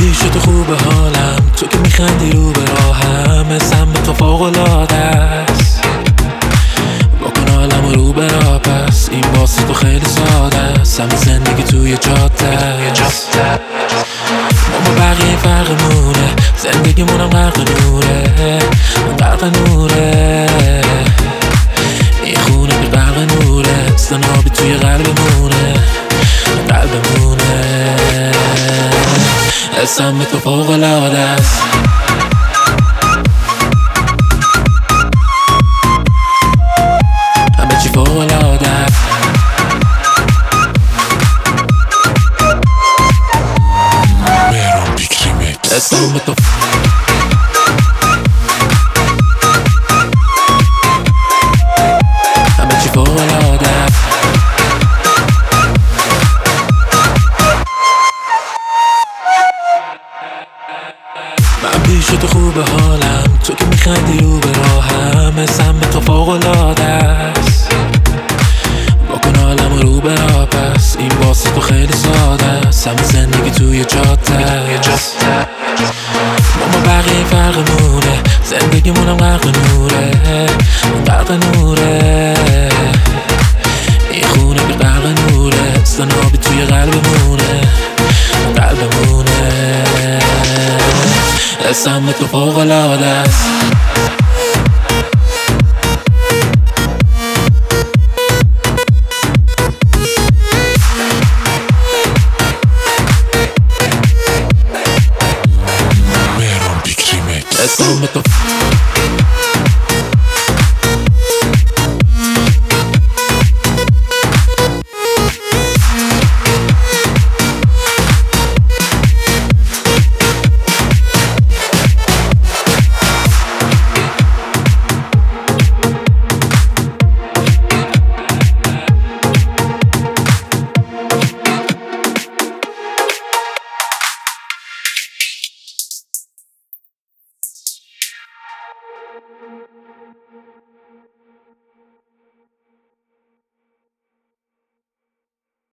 پیش تو خوبه حالم، تو که میخندی رو به راهم، اسم به تو فوق‌العاده است. بکن حالم رو به راه پس، این واسه تو خیلی ساده است. همه زندگی توی جاده است. ما بقیه فرقمونه، زندگیمونم غرق نوره، غرق نوره. این خونه که غرق نوره، سنابی توی قلبمونه، قلبمونه. اسم به تو فوق‌العاده است. همه چی فوق‌العاده است. مهران پیک ریمیکس. اسم به تو همه چی فوق‌العاده است. من پیش تو خوبه حالم، تو که میخندی رو به راهم، اسم به تو فوق‌العاده است. بکن حالم رو به راه پس، این واسه تو خیلی ساده است. همه زندگی توی جاده است. ما بقیه فرقمونه، زندگیمونم غرق نوره، غرق نوره. این خونه که غرق نوره، سنابی توی قلبمونه، قلبمونه. اسم تو فوق‌العاده است. مهران پیک ریمیکس. اسم تو